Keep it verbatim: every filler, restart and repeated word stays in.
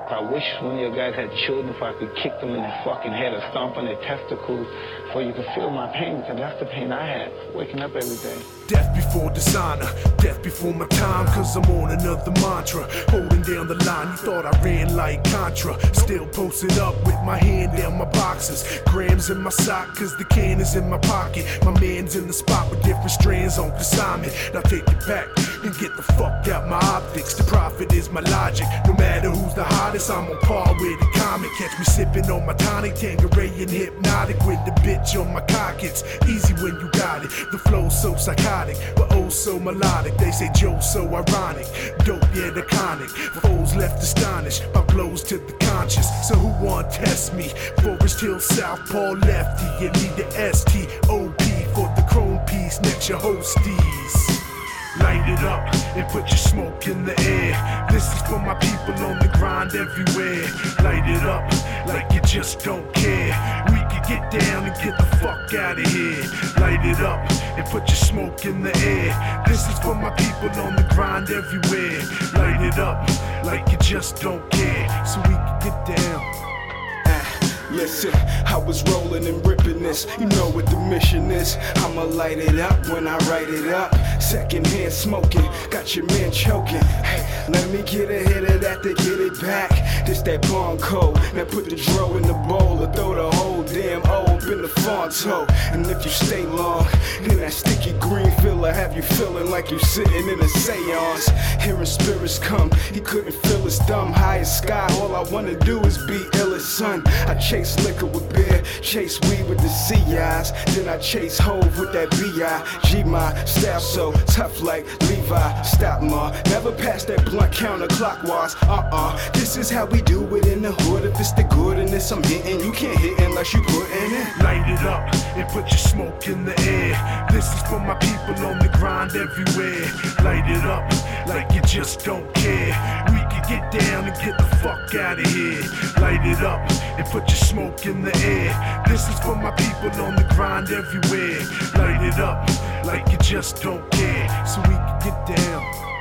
I wish one of your guys had children, if I could kick them in their fucking head or stomp on their testicles, so you could feel my pain, because that's the pain I had, waking up every day. Death before dishonor, death before my time, cause I'm on another mantra. Holding down the line, you thought I ran like Contra. Still posted up with my hand down my boxes. Grams in my sock, cause the can is in my pocket. My man's in the spot with different strands on consignment. Now take it back and get the fuck out my optics. The profit is my logic. No matter who's the hottest, I'm on par with the comic. Catch me sipping on my tonic, Tanqueray and hypnotic with the bitch on my cock. It's easy when you got it. The flow's so psychotic, but oh so melodic. They say Joe so ironic, dope yet iconic. Foes left astonished by blows to the conscious. So who want test me? Forest Hill Southpaw lefty, you need the S T O P for the chrome piece next your hosties. Light it up and put your smoke in the air. This is for my people on the grind everywhere. Light it up like you just don't care. We can get down and get the fuck out of here. Light it up and put your smoke in the air. This is for my people on the grind everywhere. Light it up like you just don't care, so we can get down. Listen, I was rolling and ripping this. You know what the mission is. I'ma light it up when I write it up. Second hand smoking, got your man choking. Hey, let me get a hit of that to get it back. This that bong code. Now put the dro in the bowl or throw the whole damn O up in the fonto. And if you stay long, then that sticky green filler have you feeling like you sitting in a seance. Hearing spirits come, he couldn't feel his thumb. High as sky, all I wanna do is be ill as sun. I chase liquor with beer, chase weed with the C Is. Then I chase Hove with that B I G. My style so tough like Levi. Stop ma, never pass that blunt counterclockwise. Uh-uh, this is how we do it in the hood. If it's the good in this I'm hitting, you can't hit unless you put in it. Light it up and put your smoke in the air. This is for my people on the grind everywhere. Light it up like you just don't care. We can get down and get the fuck out of here. Light it up and put your smoke in the air. This is for my people on the grind everywhere. Light it up like you just don't care, so we can get down.